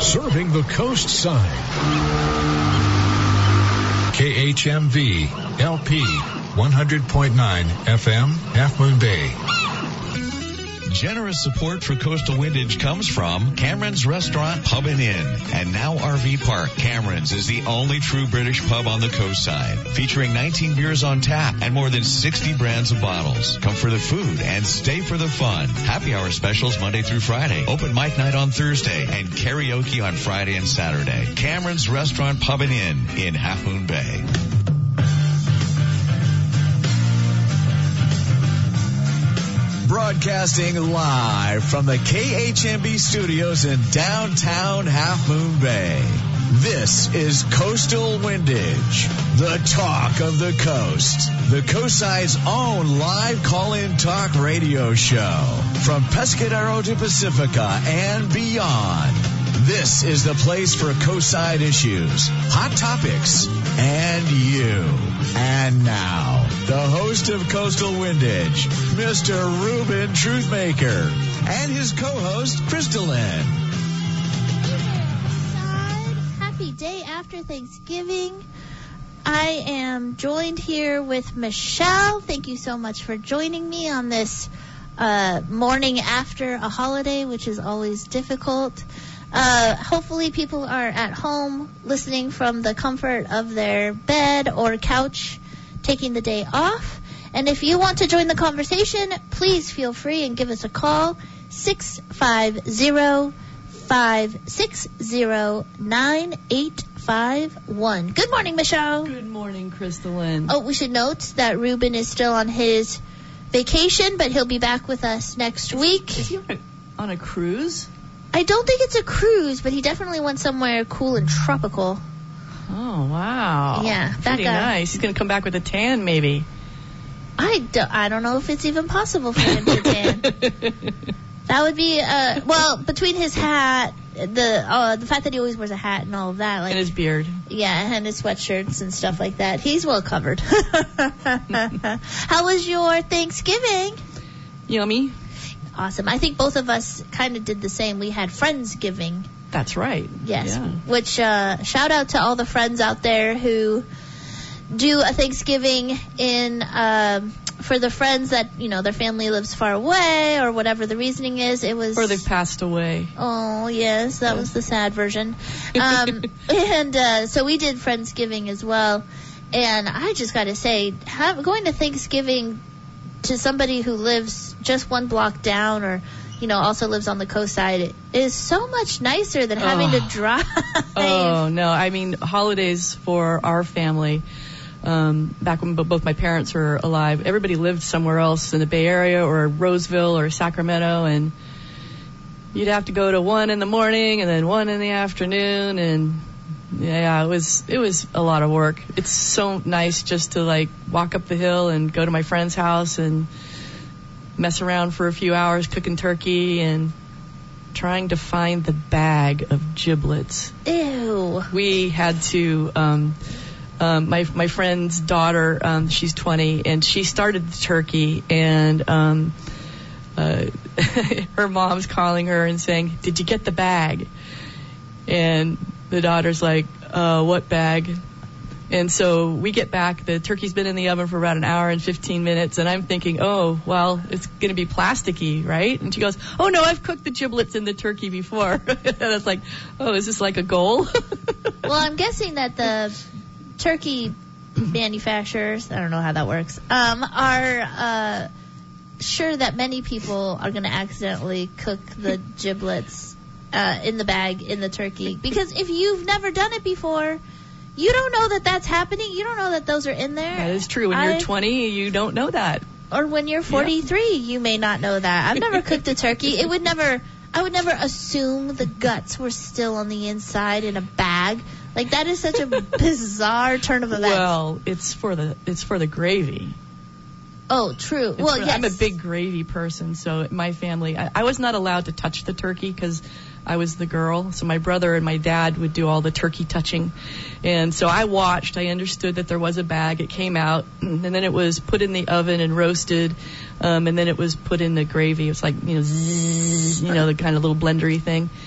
serving the coast side. KHMV LP 100.9 FM, Half Moon Bay. Generous support for Coastal Windage comes from Cameron's Restaurant, Pub and Inn, and now RV Park. Cameron's is the only true British pub on the coast side, featuring 19 beers on tap and more than 60 brands of bottles. Come for the food and stay for the fun. Happy hour specials Monday through Friday, open mic night on Thursday, and karaoke on Friday and Saturday. Cameron's Restaurant, Pub and Inn in Half Moon Bay. Broadcasting live from the KHMB studios in downtown Half Moon Bay. This is Coastal Windage, the talk of the coast. The coastside's own live call-in talk radio show. From Pescadero to Pacifica and beyond. This is the place for coastside issues, hot topics, and you. And now, the host of Coastal Windage, Mr. Ruben Truthmaker, and his co-host, Crystalline. Happy day after Thanksgiving. I am joined here with Michelle. Thank you so much for joining me on this morning after a holiday, which is always difficult. Hopefully people are at home listening from the comfort of their bed or couch, taking the day off. And if you want to join the conversation, please feel free and give us a call, 650-560-9851. Good morning, Michelle. Good morning, Crystalline. Oh, we should note that Ruben is still on his vacation, but he'll be back with us next week. Is he on a cruise? I don't think it's a cruise, but he definitely went somewhere cool and tropical. Oh, wow. Yeah. Pretty nice. He's going to come back with a tan, maybe. I don't know if it's even possible for him to tan. That would be, well, between his hat, the fact that he always wears a hat and all of that. Like, and his beard. Yeah, and his sweatshirts and stuff like that. He's well covered. How was your Thanksgiving? Yummy. Awesome. I think both of us kind of did the same. We had Friendsgiving. That's right. Yes. Yeah. Which, shout out to all the friends out there who do a Thanksgiving in, for the friends that, you know, their family lives far away or whatever the reasoning is. It was. Or they've passed away. Oh, yes. That was the sad version. So we did Friendsgiving as well. And I just got to say, going to Thanksgiving to somebody who lives just one block down or, you know, also lives on the coast side is so much nicer than having to drive. Oh, no. I mean, holidays for our family, back when both my parents were alive, everybody lived somewhere else in the Bay Area or Roseville or Sacramento, and you'd have to go to 1 in the morning and then 1 in the afternoon, and yeah, it was a lot of work. It's so nice just to like walk up the hill and go to my friend's house and mess around for a few hours cooking turkey and trying to find the bag of giblets. Ew. We had to, my friend's daughter, she's 20, and she started the turkey, and her mom's calling her and saying, "Did you get the bag?" And the daughter's like, what bag? And so we get back. The turkey's been in the oven for about an hour and 15 minutes. And I'm thinking, oh, well, it's going to be plasticky, right? And she goes, oh, no, I've cooked the giblets in the turkey before. And I was like, oh, is this like a goal? Well, I'm guessing that the turkey manufacturers, I don't know how that works, are sure that many people are going to accidentally cook the giblets in the bag, in the turkey. Because if you've never done it before, you don't know that that's happening. You don't know that those are in there. That is true. When you're 20, you don't know that. Or when you're 43, you may not know that. I've never cooked a turkey. I would never assume the guts were still on the inside in a bag. Like, that is such a bizarre turn of events. Well, it's for the gravy. Oh, true. Well, yes. I'm a big gravy person, so my family, I was not allowed to touch the turkey because I was the girl. So my brother and my dad would do all the turkey touching. And so I watched. I understood that there was a bag. It came out, and then it was put in the oven and roasted, and then it was put in the gravy. It's like, zzz, the kind of little blendery thing.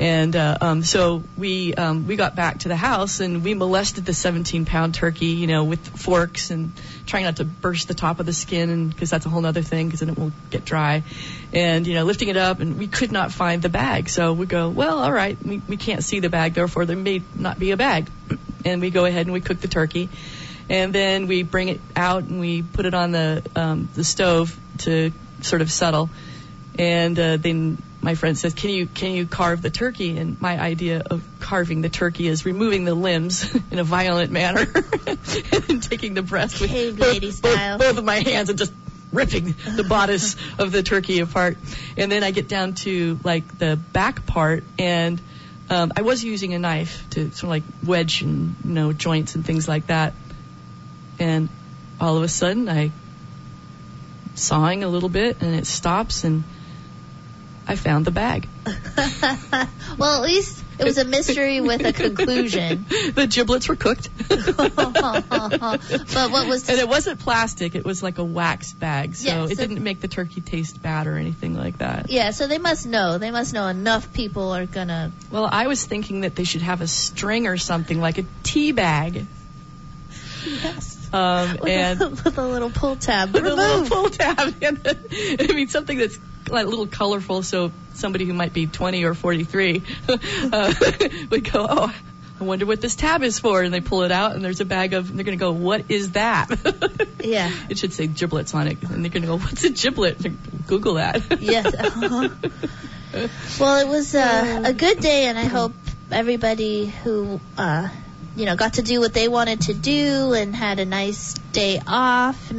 And so we got back to the house, and we molested the 17-pound turkey, with forks and trying not to burst the top of the skin, because that's a whole other thing, because then it will get dry. And, lifting it up, and we could not find the bag. So we go, well, all right, we can't see the bag, therefore there may not be a bag. And we go ahead and we cook the turkey. And then we bring it out and we put it on the stove to sort of settle. And then my friend says, can you carve the turkey? And my idea of carving the turkey is removing the limbs in a violent manner and taking the breast with Cave lady style. both of my hands and just ripping the bodice of the turkey apart. And then I get down to like the back part, and I was using a knife to sort of like wedge and joints and things like that. And all of a sudden I sawing a little bit, and it stops, and I found the bag. Well, at least it was a mystery with a conclusion. The giblets were cooked. But what was... And it wasn't plastic. It was like a wax bag. So Yeah, it didn't make the turkey taste bad or anything like that. Yeah, so they must know. They must know enough people are going to... Well, I was thinking that they should have a string or something, like a tea bag. Yes. And with a little pull tab. with a little pull tab. Something that's like a little colorful, so somebody who might be 20 or 43 would go, oh, I wonder what this tab is for. And they pull it out, and there's a bag of, and they're going to go, what is that? Yeah. It should say giblets on it. And they're going to go, what's a giblet? Google that. Yes. Well, it was a good day, and I hope everybody who, got to do what they wanted to do and had a nice day off,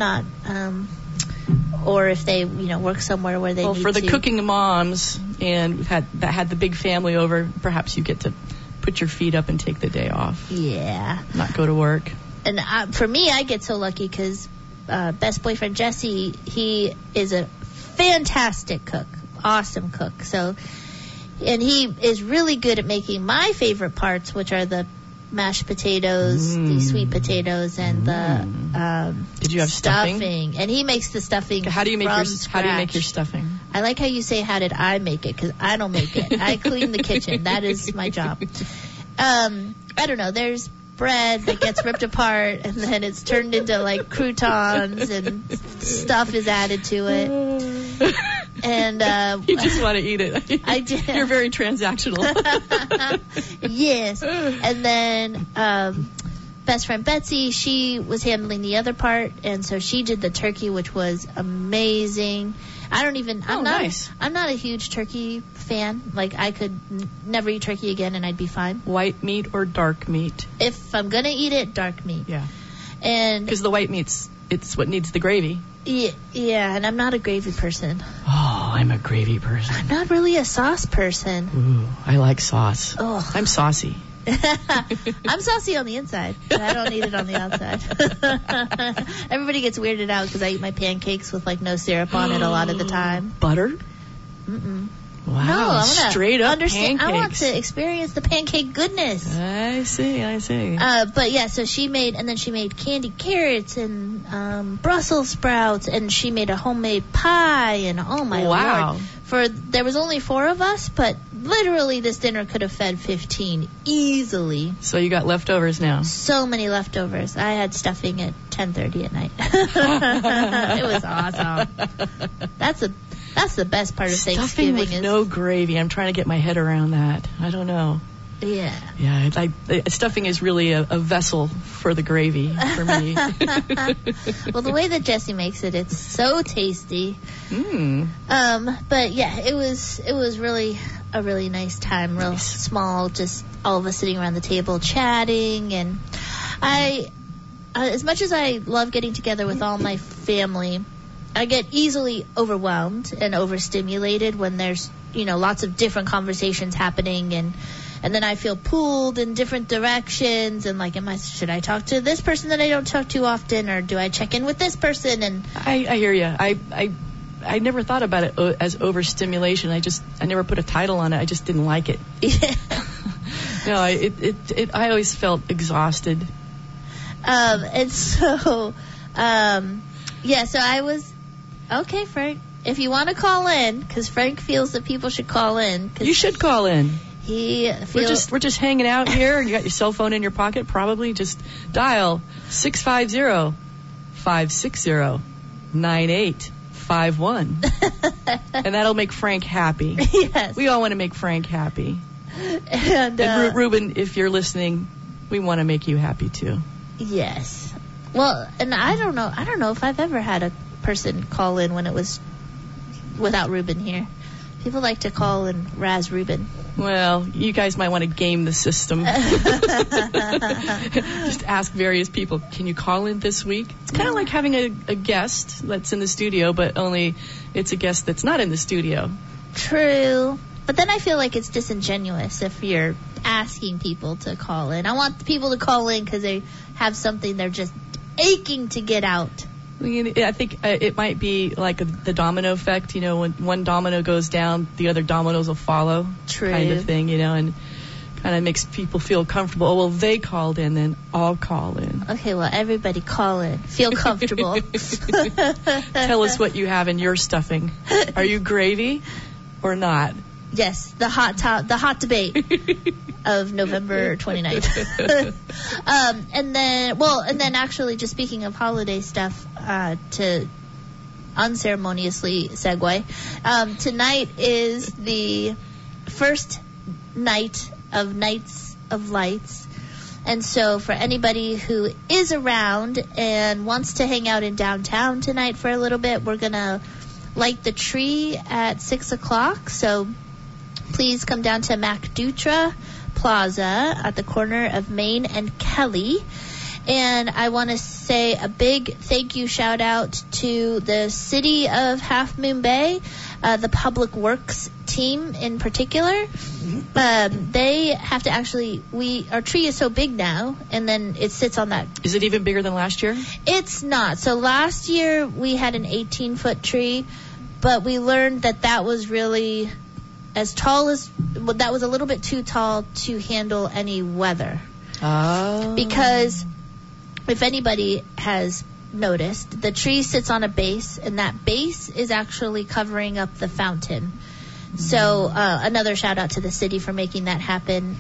or if they, work somewhere where they need to. Well, for the cooking moms and that had the big family over, perhaps you get to put your feet up and take the day off. Yeah. Not go to work. And for me, I get so lucky because best boyfriend Jesse, he is a fantastic cook, awesome cook. So, and he is really good at making my favorite parts, which are the mashed potatoes, the sweet potatoes, and the Did you have stuffing? And he makes the stuffing. How do you make from your scratch. stuffing? I like how you say, how did I make it? Because I don't make it. I clean the kitchen. That is my job. I don't know. There's bread that gets ripped apart, and then it's turned into like croutons, and stuff is added to it. And you just want to eat it. I did. You're very transactional. Yes. And then best friend Betsy, she was handling the other part, and so she did the turkey, which was amazing. I'm not a huge turkey fan. Like, I could never eat turkey again, and I'd be fine. White meat or dark meat? If I'm gonna eat it, dark meat. Yeah. And because the white meat's it's what needs the gravy. Yeah, and I'm not a gravy person. Oh, I'm a gravy person. I'm not really a sauce person. Ooh, I like sauce. Oh. I'm saucy. I'm saucy on the inside, but I don't eat it on the outside. Everybody gets weirded out because I eat my pancakes with like no syrup on it a lot of the time. Butter? Mm-mm. Wow, no, I straight up understand. pancakes. I want to experience the pancake goodness. I see. But yeah, so she made candied carrots and Brussels sprouts, and she made a homemade pie, and oh my Lord. There was only 4 of us, but literally this dinner could have fed 15 easily. So you got leftovers now. So many leftovers. I had stuffing at 10:30 at night. It was awesome. That's the best part of Thanksgiving. Stuffing with no gravy. I'm trying to get my head around that. I don't know. Yeah. Yeah, stuffing is really a vessel for the gravy for me. Well, the way that Jessie makes it, it's so tasty. But yeah, it was really a really nice time, real small, just all of us sitting around the table chatting. And as much as I love getting together with all my family, I get easily overwhelmed and overstimulated when there's, lots of different conversations happening, and then I feel pulled in different directions, and like, should I talk to this person that I don't talk to often, or do I check in with this person? And I hear you. I never thought about it as overstimulation. I never put a title on it. I just didn't like it. Yeah. No, I always felt exhausted. And so, so I was, okay, Frank, if you want to call in, because Frank feels that people should call in. You should call in. We're just hanging out here. You got your cell phone in your pocket, probably. Just dial 650-560-9851. And that'll make Frank happy. Yes. We all want to make Frank happy. And Ruben, if you're listening, we want to make you happy too. Yes. Well, and I don't know if I've ever had a person call in when it was without Ruben here. People like to call and razz Ruben. Well, you guys might want to game the system. Just ask various people, can you call in this week? It's kind of like having a guest that's in the studio, but only it's a guest that's not in the studio. True. But then I feel like it's disingenuous if you're asking people to call in. I want people to call in because they have something they're just aching to get out. I think it might be like the domino effect, when one domino goes down, the other dominoes will follow. True. Kind of thing, and kind of makes people feel comfortable. Oh, well, they called in, then I'll call in. Okay, well, everybody call in. Feel comfortable. Tell us what you have in your stuffing. Are you gravy or not? Yes, the hot debate of November 29th. And then actually, just speaking of holiday stuff, to unceremoniously segue, tonight is the first night of Nights of Lights. And so for anybody who is around and wants to hang out in downtown tonight for a little bit, we're going to light the tree at 6 o'clock. So please come down to MacDutra Plaza at the corner of Main and Kelly. And I want to say a big thank you shout out to the city of Half Moon Bay, the Public Works team in particular. They have to our tree is so big now, and then it sits on that. Is it even bigger than last year? It's not. So last year we had an 18-foot tree, but we learned that was really that was a little bit too tall to handle any weather. Oh. Because if anybody has noticed, the tree sits on a base, and that base is actually covering up the fountain. So another shout out to the city for making that happen.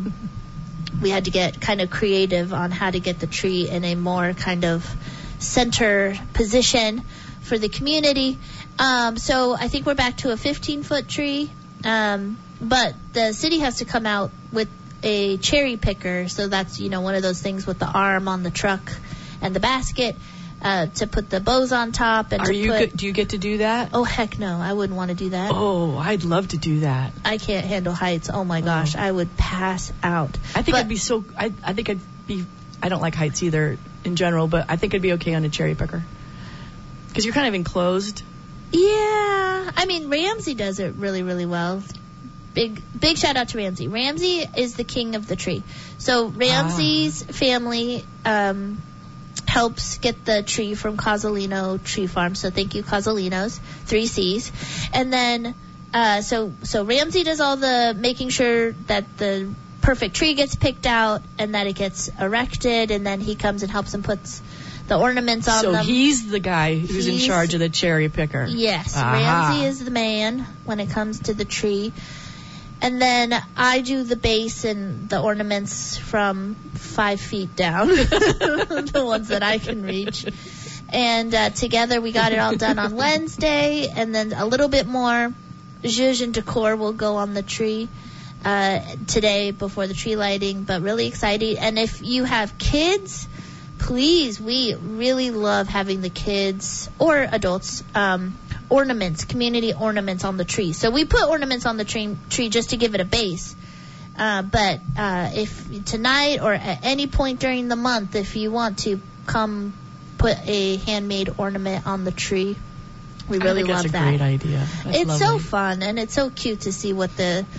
We had to get kind of creative on how to get the tree in a more kind of center position for the community. So I think we're back to a 15-foot tree. But the city has to come out with a cherry picker, so that's, one of those things with the arm on the truck and the basket, to put the bows on top. And do you get to do that? Oh, heck no. I wouldn't want to do that. Oh, I'd love to do that. I can't handle heights. Oh my gosh. I would pass out. I think I don't like heights either in general, but I think I'd be okay on a cherry picker. Because you're kind of enclosed. Yeah. I mean, Ramsey does it really, really well. Big shout out to Ramsey. Ramsey is the king of the tree. So Ramsey's family helps get the tree from Causalino Tree Farm. So thank you, Causalinos, 3 C's. And then so Ramsey does all the making sure that the perfect tree gets picked out and that it gets erected, and then he comes and helps and puts the ornaments on them. So he's the guy who's in charge of the cherry picker. Yes. Ramsey is the man when it comes to the tree. And then I do the base and the ornaments from 5 feet down, the ones that I can reach. And together we got it all done on Wednesday, and then a little bit more zhuzh and decor will go on the tree today before the tree lighting, but really exciting. And if you have kids, please, we really love having the kids or adults ornaments, community ornaments on the tree. So we put ornaments on the tree just to give it a base. But if tonight or at any point during the month, if you want to come put a handmade ornament on the tree, we really love that. That's a great idea. It's lovely. So fun, and it's so cute to see what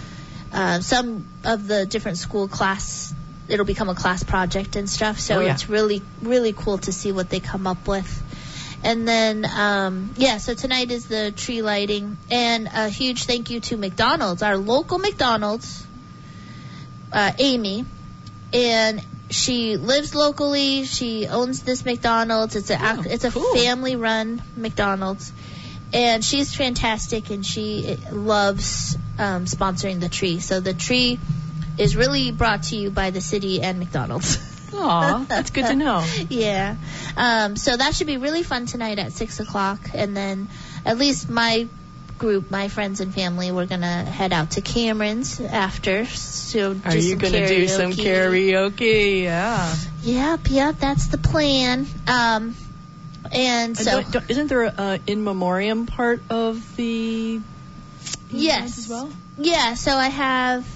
some of the different school class, it'll become a class project and stuff. So It's really, really cool to see what they come up with. And then, so tonight is the tree lighting. And a huge thank you to McDonald's, our local McDonald's, Amy. And she lives locally. She owns this McDonald's. It's a family-run McDonald's. And she's fantastic, and she loves sponsoring the tree. So the tree is really brought to you by the city and McDonald's. Aw, that's good to know. Yeah. So that should be really fun tonight at 6 o'clock. And then at least my group, my friends and family, we're going to head out to Cameron's after. So are you going to do some karaoke? Yeah. Yep, that's the plan. And so... isn't there a in memoriam part of the... Yes. As well? Yeah, so I have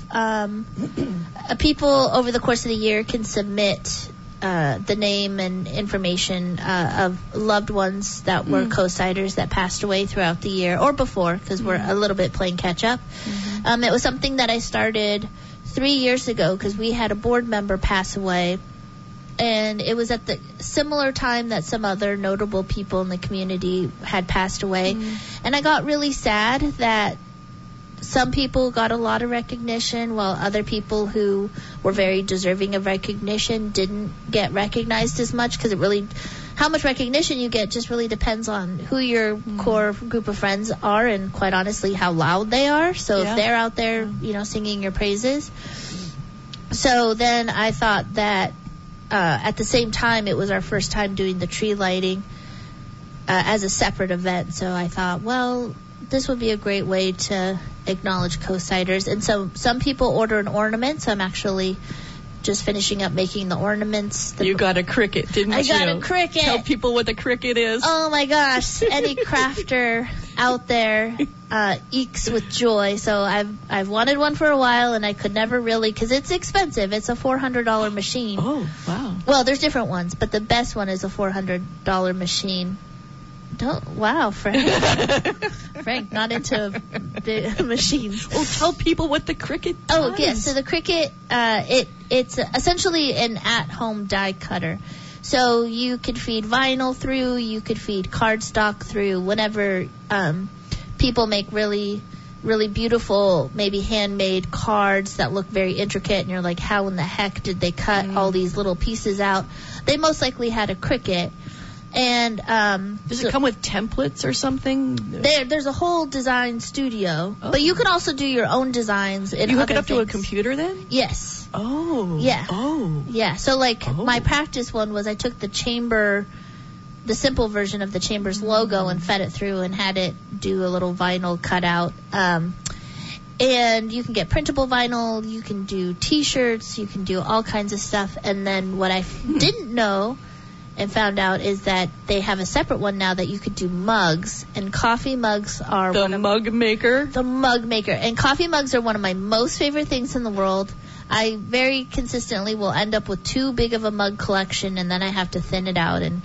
people over the course of the year can submit the name and information of loved ones that were co-siders that passed away throughout the year or before, because we're a little bit playing catch up. It was something that I started 3 years ago because we had a board member pass away, and it was at the similar time that some other notable people in the community had passed away. And I got really sad that some people got a lot of recognition while other people who were very deserving of recognition didn't get recognized as much, because it really, how much recognition you get just really depends on who your core group of friends are, and quite honestly how loud they are. So if they're out there, singing your praises. So then I thought that at the same time it was our first time doing the tree lighting as a separate event. So I thought, well, this would be a great way to acknowledge co-siders. And so some people order an ornament, so I'm actually just finishing up making the ornaments. You got a cricket, didn't you? I got a cricket. Tell people what the cricket is. Oh my gosh, any crafter out there eeks with joy. So I've wanted one for a while, and I could never really, because it's expensive. It's a $400 machine. Oh, wow. Well, there's different ones, but the best one is a $400 machine. Wow, Frank. Frank, not into the machines. Oh, tell people what the cricket does. Oh, yes. So the cricket, it's essentially an at-home die cutter. So you could feed vinyl through, you could feed cardstock through, whenever people make really, really beautiful, maybe handmade cards that look very intricate, and you're like, how in the heck did they cut all these little pieces out? They most likely had a cricket. And does it come with templates or something? There's a whole design studio, but you can also do your own designs. You hook it up to a computer then? Yes. Oh. Yeah. Oh. Yeah. So my practice one was I took the simple version of the Chamber's logo and fed it through and had it do a little vinyl cutout. And you can get printable vinyl, you can do T-shirts, you can do all kinds of stuff. And then what I didn't know and found out is that they have a separate one now that you could do mugs, and coffee mugs are the mug maker. The mug maker, and coffee mugs are one of my most favorite things in the world. I very consistently will end up with too big of a mug collection, and then I have to thin it out and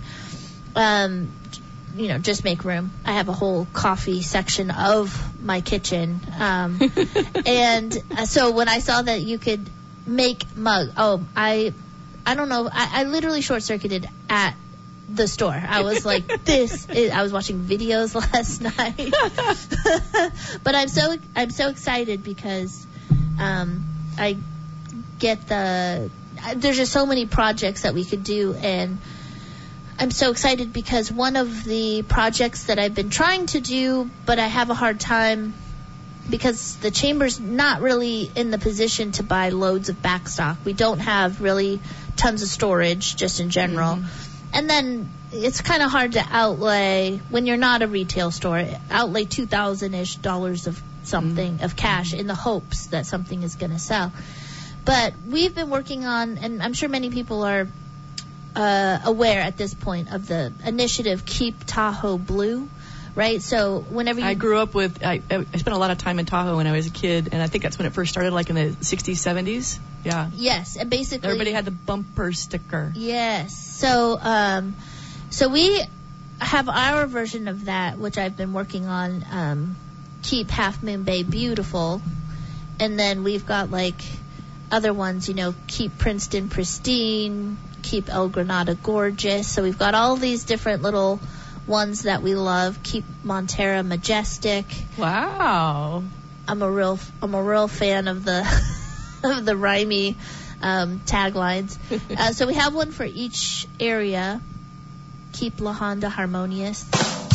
just make room. I have a whole coffee section of my kitchen, and so when I saw that you could make mug, I don't know. I literally short-circuited at the store. I was like, I was watching videos last night. But I'm so excited because I get there's just so many projects that we could do, and I'm so excited because one of the projects that I've been trying to do, but I have a hard time because the Chamber's not really in the position to buy loads of backstock. We don't have really tons of storage just in general. And then it's kind of hard to outlay, when you're not a retail store, outlay $2,000-ish of something of cash in the hopes that something is going to sell. But we've been working on, and I'm sure many people are aware at this point of the initiative Keep Tahoe Blue. Right, so whenever I grew up with, I spent a lot of time in Tahoe when I was a kid, and I think that's when it first started, like in the 60s, 70s. Yeah. Yes, and basically everybody had the bumper sticker. Yes, so we have our version of that, which I've been working on. Keep Half Moon Bay Beautiful, and then we've got other ones, Keep Princeton Pristine, Keep El Granada Gorgeous. So we've got all these different little ones that we love. Keep Montera Majestic. Wow. I'm a real fan of the of the rhymey taglines. So we have one for each area. Keep La Honda Harmonious.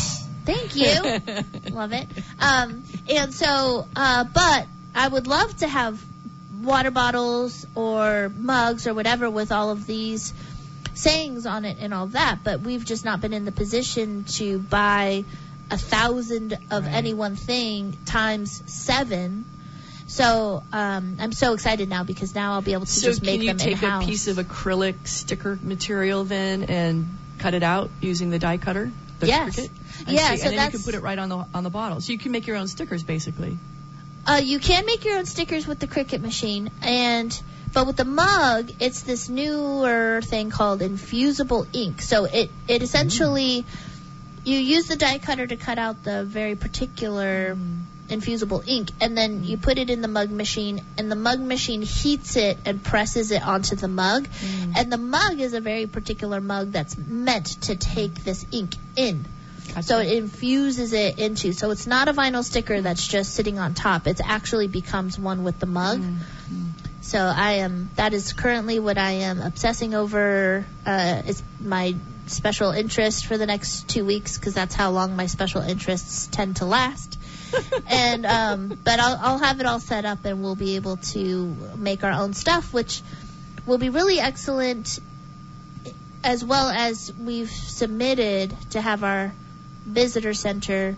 Thank you. Love it. And so, but I would love to have water bottles or mugs or whatever with all of these sayings on it and all that, but we've just not been in the position to buy 1,000 of any one thing times 7. So I'm so excited now because now I'll be able to just make them in-house. So can you take a piece of acrylic sticker material then and cut it out using the die cutter? Yes. Cricut? Yeah. And then you can put it right on the bottle. So you can make your own stickers basically. You can make your own stickers with the Cricut machine, but with the mug, it's this newer thing called infusible ink. So it essentially, you use the die cutter to cut out the very particular infusible ink, and then you put it in the mug machine, and the mug machine heats it and presses it onto the mug. And the mug is a very particular mug that's meant to take this ink in. Gotcha. So it infuses it into, so it's not a vinyl sticker that's just sitting on top. It actually becomes one with the mug. So that is currently what I am obsessing over. It's my special interest for the next 2 weeks because that's how long my special interests tend to last. And but I'll have it all set up and we'll be able to make our own stuff, which will be really excellent, as well as we've submitted to have our visitor center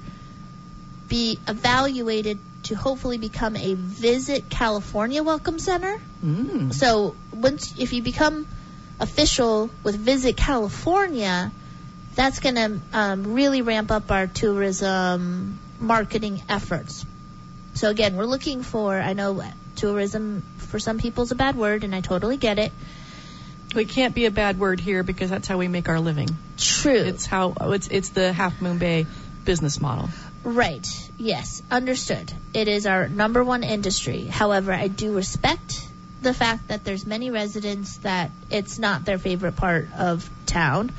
be evaluated to hopefully become a Visit California Welcome Center. So if you become official with Visit California, that's going to really ramp up our tourism marketing efforts. So again, we're looking for, I know tourism for some people is a bad word, and I totally get it. It can't be a bad word here because that's how we make our living. True. It's the Half Moon Bay business model. Right. Yes. Understood. It is our number one industry. However, I do respect the fact that there's many residents that it's not their favorite part of town.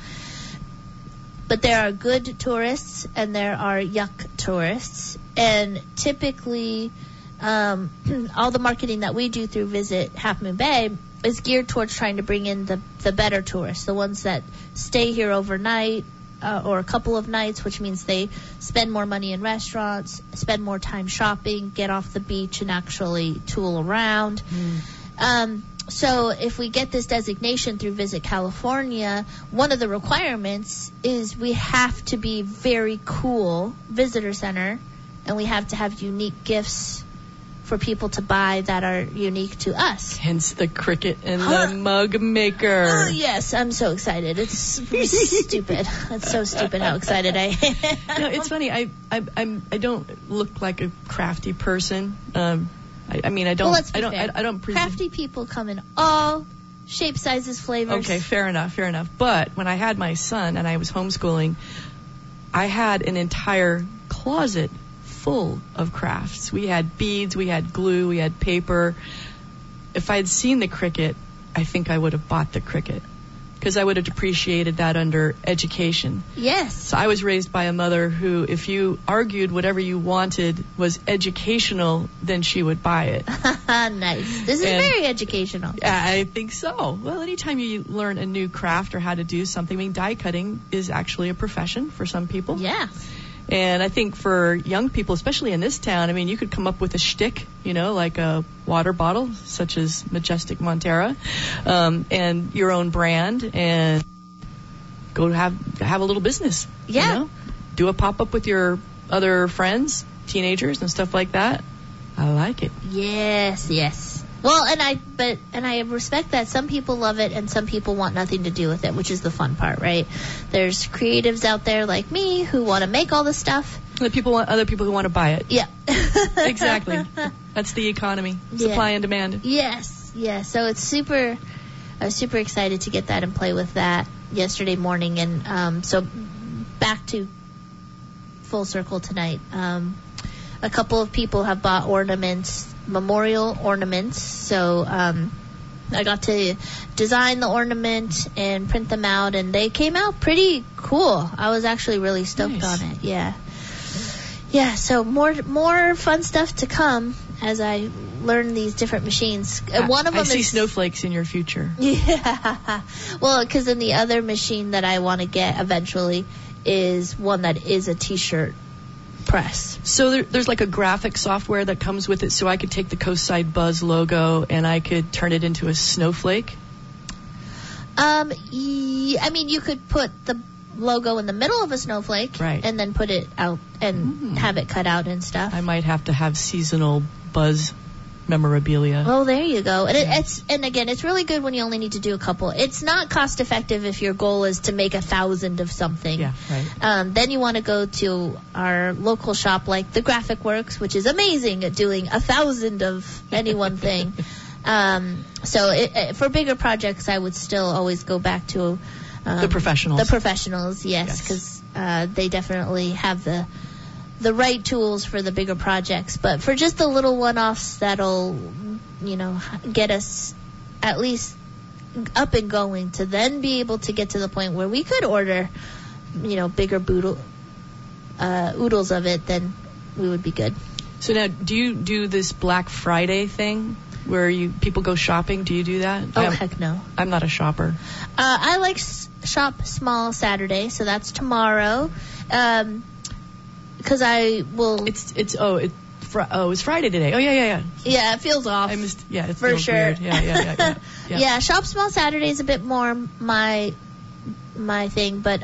But there are good tourists and there are yuck tourists. And typically, all the marketing that we do through Visit Half Moon Bay is geared towards trying to bring in the better tourists, the ones that stay here overnight or a couple of nights, which means they spend more money in restaurants, spend more time shopping, get off the beach and actually tool around. So if we get this designation through Visit California, one of the requirements is we have to be very cool visitor center, and we have to have unique gifts for people to buy that are unique to us. Hence the Cricut and the mug maker. Oh, yes. I'm so excited. It's stupid. It's so stupid how excited I am. No, it's funny. I don't look like a crafty person. I mean, I don't. Well, let's be fair. I don't. Crafty people come in all shapes, sizes, flavors. Okay, fair enough. But when I had my son and I was homeschooling, I had an entire closet full of crafts. We had beads, we had glue, we had paper. If I had seen the Cricut, I think I would have bought the Cricut because I would have appreciated that under education. Yes. So I was raised by a mother who, if you argued whatever you wanted was educational, then she would buy it. Nice. This is very educational. I think so. Well, anytime you learn a new craft or how to do something, I mean, die cutting is actually a profession for some people. Yeah. And I think for young people, especially in this town, I mean, you could come up with a shtick, like a water bottle, such as Majestic Montera, and your own brand, and go have a little business. Yeah. Do a pop-up with your other friends, teenagers, and stuff like that. I like it. Yes. Well, and I respect that some people love it and some people want nothing to do with it, which is the fun part, right? There's creatives out there like me who want to make all this stuff. Other people who want to buy it. Yeah. Exactly. That's the economy. Supply and demand. Yes. So I was super excited to get that and play with that yesterday morning. And so back to full circle tonight. A couple of people have bought memorial ornaments. So I got to design the ornament and print them out, and they came out pretty cool. I was actually really stoked on it. Yeah, so more fun stuff to come as I learn these different machines. One of them I see snowflakes in your future. Yeah. Well, because in the other machine that I want to get eventually is one that is a t-shirt press. So there's like a graphic software that comes with it, so I could take the Coastside Buzz logo and I could turn it into a snowflake? I mean, you could put the logo in the middle of a snowflake, right, and then put it out and have it cut out and stuff. I might have to have seasonal Buzz memorabilia. Oh, there you go. And again, it's really good when you only need to do a couple. It's not cost effective if your goal is to make 1,000 of something. Yeah, right. Then you want to go to our local shop like the Graphic Works, which is amazing at doing 1,000 of any one thing. So for bigger projects, I would still always go back to the professionals. The professionals, yes, because they definitely have the right tools for the bigger projects. But for just the little one-offs that'll, get us at least up and going to then be able to get to the point where we could order, bigger oodles of it, then we would be good. So now, do you do this Black Friday thing where people go shopping? Do you do that? Oh, heck no. I'm not a shopper. I like Shop Small Saturday, so that's tomorrow. Because I will. It's Friday today. Oh yeah. Yeah, it feels off. I missed. Yeah, it for feels sure. Weird. Yeah. Yeah, Shop Small Saturday is a bit more my thing, but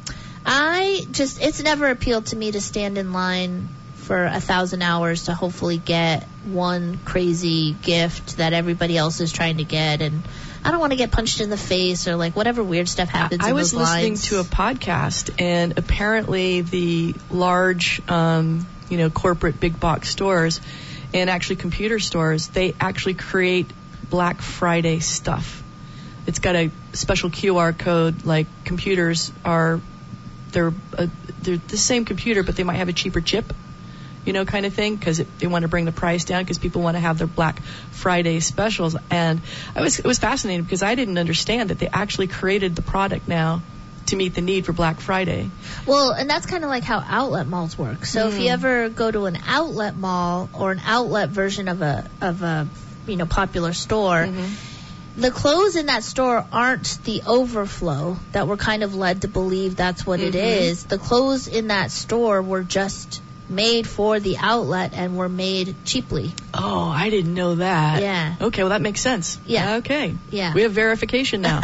it's never appealed to me to stand in line for 1,000 hours to hopefully get one crazy gift that everybody else is trying to get, and I don't want to get punched in the face or like whatever weird stuff happens. I was listening to a podcast, and apparently the large, corporate big box stores and actually computer stores, they actually create Black Friday stuff. It's got a special QR code. Like computers they're the same computer, but they might have a cheaper chip. Kind of thing, because they want to bring the price down because people want to have their Black Friday specials. And it was fascinating because I didn't understand that they actually created the product now to meet the need for Black Friday. Well, and that's kind of like how outlet malls work. So if you ever go to an outlet mall or an outlet version of a popular store, the clothes in that store aren't the overflow that we're kind of led to believe that's what it is. The clothes in that store were just made for the outlet and were made cheaply. Oh, I didn't know that. Yeah. Okay, well that makes sense. Yeah. Okay. Yeah. We have verification now.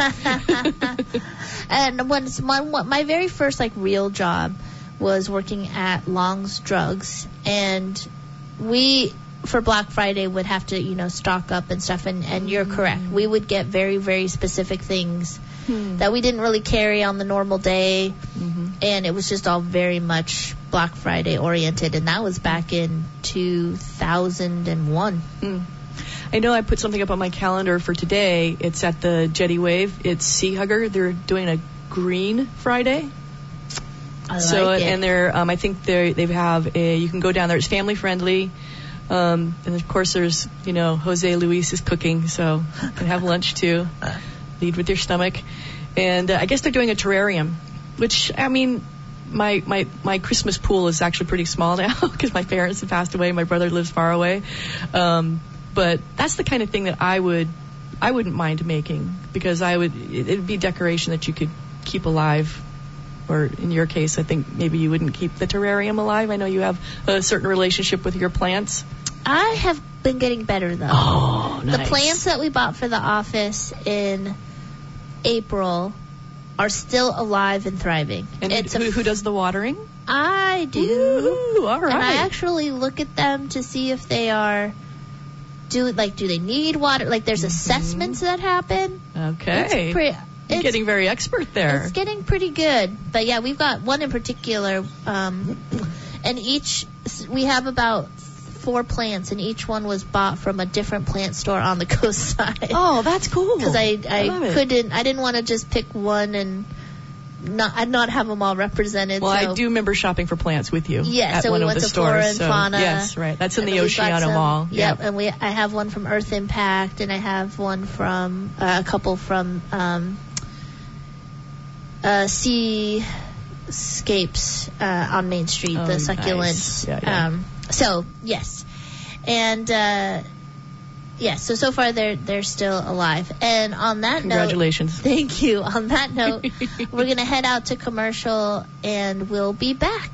And my very first real job was working at Long's Drugs, and we for Black Friday would have to stock up and stuff, and you're correct. We would get very, very specific things that we didn't really carry on the normal day, and it was just all very much Black Friday oriented, and that was back in 2001. I know I put something up on my calendar for today. It's at the Jetty Wave. It's Sea Hugger. They're doing a Green Friday. I like it. And they're I think they have you can go down there. It's family friendly. And of course there's Jose Luis is cooking, so you can have lunch too. Lead with your stomach. And I guess they're doing a terrarium, which my Christmas pool is actually pretty small now because my parents have passed away. My brother lives far away. But that's the kind of thing that I wouldn't mind making, because it'd be decoration that you could keep alive. Or in your case, I think maybe you wouldn't keep the terrarium alive. I know you have a certain relationship with your plants. I have been getting better, though. Oh, nice. The plants that we bought for the office in April are still alive and thriving. And who does the watering? I do. Ooh, all right. And I actually look at them to see if they are... Do they need water? There's assessments that happen. Okay. You're getting very expert there. It's getting pretty good. But yeah, we've got one in particular, and we have about 4 plants, and each one was bought from a different plant store on the coast side. Oh, that's cool. Because I didn't want to just pick one and not have them all represented. Well, I do remember shopping for plants with you. Yeah, at so one we of went the to stores. Flora and Fauna. Yes, right. That's in the Oceana Mall. Yep, and I have one from Earth Impact, and I have one from a couple from Seascapes on Main Street, the succulents. Nice. Yeah. So yes, and Yes, so far they're still alive. And on that Congratulations. note, thank you. On that note, we're going to head out to commercial, and we'll be back.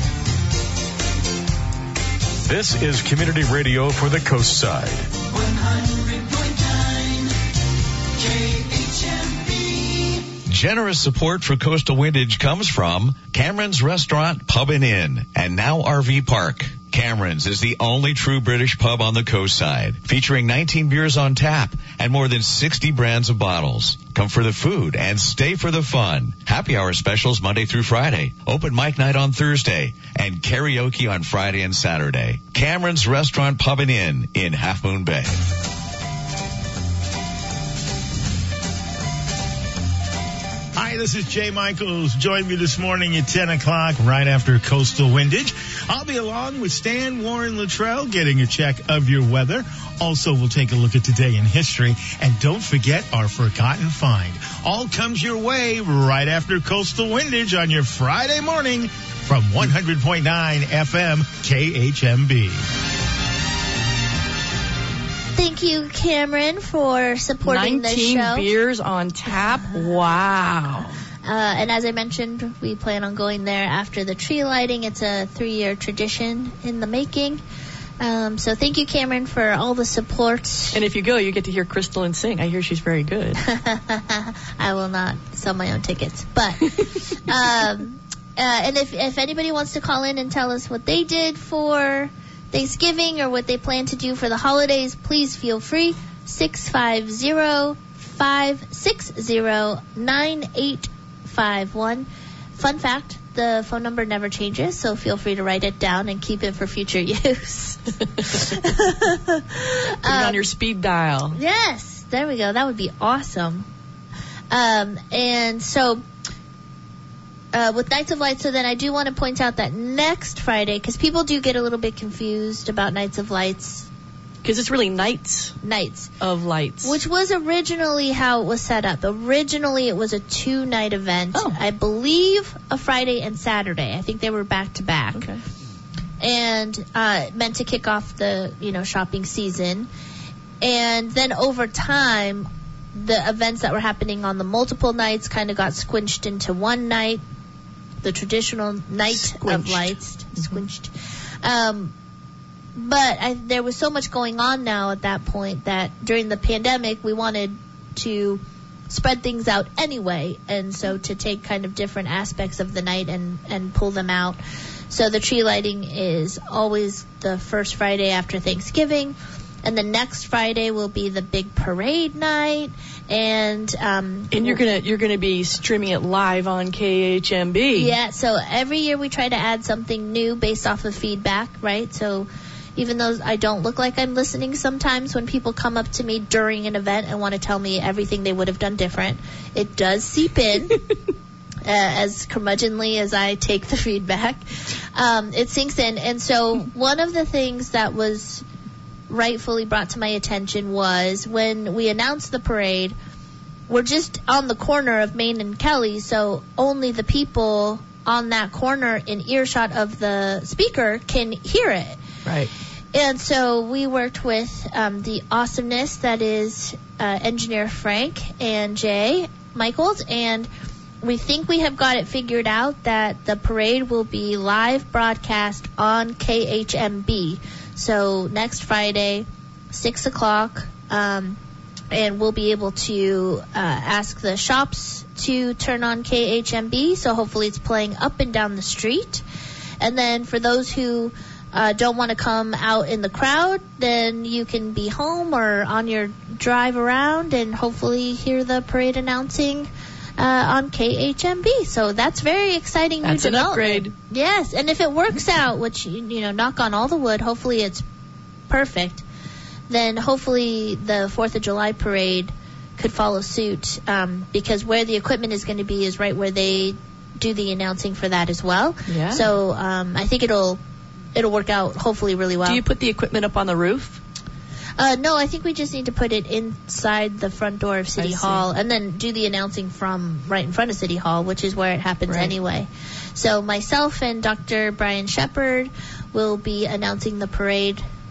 This is Community Radio for the Coast Side. 100.9 KHMB. Generous support for Coastal Windage comes from Cameron's Restaurant, Pub and Inn, and now RV Park. Cameron's is the only true British pub on the coast side, featuring 19 beers on tap and more than 60 brands of bottles. Come for the food and stay for the fun. Happy hour specials Monday through Friday, open mic night on Thursday, and karaoke on Friday and Saturday. Cameron's Restaurant, Pub and Inn in Half Moon Bay. Hi, this is Jay Michaels. Join me this morning at 10 o'clock right after Coastal Windage. I'll be along with Stan Warren Luttrell getting a check of your weather. Also, we'll take a look at today in history. And don't forget our forgotten find. All comes your way right after Coastal Windage on your Friday morning from 100.9 FM KHMB. Thank you, Cameron, for supporting the show. 19 beers on tap. Wow. And as I mentioned, we plan on going there after the tree lighting. It's a 3-year tradition in the making. So thank you, Cameron, for all the support. And if you go, you get to hear Crystal sing. I hear she's very good. I will not sell my own tickets. But and if anybody wants to call in and tell us what they did for Thanksgiving or what they plan to do for the holidays, please feel free. 650-560-9851. Fun fact, the phone number never changes, so feel free to write it down and keep it for future use. Put it on your speed dial. Yes, there we go. That would be awesome. And so with Nights of Lights, so then I do want to point out that next Friday, because people do get a little bit confused about Nights of Lights. Because it's really Nights of Lights. Which was originally how it was set up. Originally, it was a 2-night event. Oh. I believe a Friday and Saturday. I think they were back to back. Okay. And meant to kick off the, shopping season. And then over time, the events that were happening on the multiple nights kind of got squinched into one night. The traditional Night of Lights. Squinched. But there was so much going on now at that point that during the pandemic, we wanted to spread things out anyway. And so to take kind of different aspects of the night and pull them out. So the tree lighting is always the first Friday after Thanksgiving. And the next Friday will be the big parade night. And you're gonna be streaming it live on KHMB. Yeah, so every year we try to add something new based off of feedback, right? So even though I don't look like I'm listening sometimes when people come up to me during an event and want to tell me everything they would have done different, it does seep in. As curmudgeonly as I take the feedback, it sinks in. And so one of the things that was rightfully brought to my attention was when we announced the parade, we're just on the corner of Main and Kelly, so only the people on that corner in earshot of the speaker can hear it. Right. And so we worked with the awesomeness that is engineer Frank and Jay Michaels, and we think we have got it figured out that the parade will be live broadcast on KHMB. So next Friday, 6 o'clock, and we'll be able to ask the shops to turn on KHMB. So hopefully it's playing up and down the street. And then for those who don't want to come out in the crowd, then you can be home or on your drive around and hopefully hear the parade announcing on KHMB. So that's very exciting. That's new an development. upgrade. Yes, and if it works out, which, knock on all the wood, hopefully it's perfect, then hopefully the 4th of July parade could follow suit, because where the equipment is going to be is right where they do the announcing for that as well. Yeah. So I think it'll work out hopefully really well. Do you put the equipment up on the roof? No, I think we just need to put it inside the front door of City Hall and then do the announcing from right in front of City Hall, which is where it happens anyway. So myself and Dr. Brian Shepard will be announcing the parade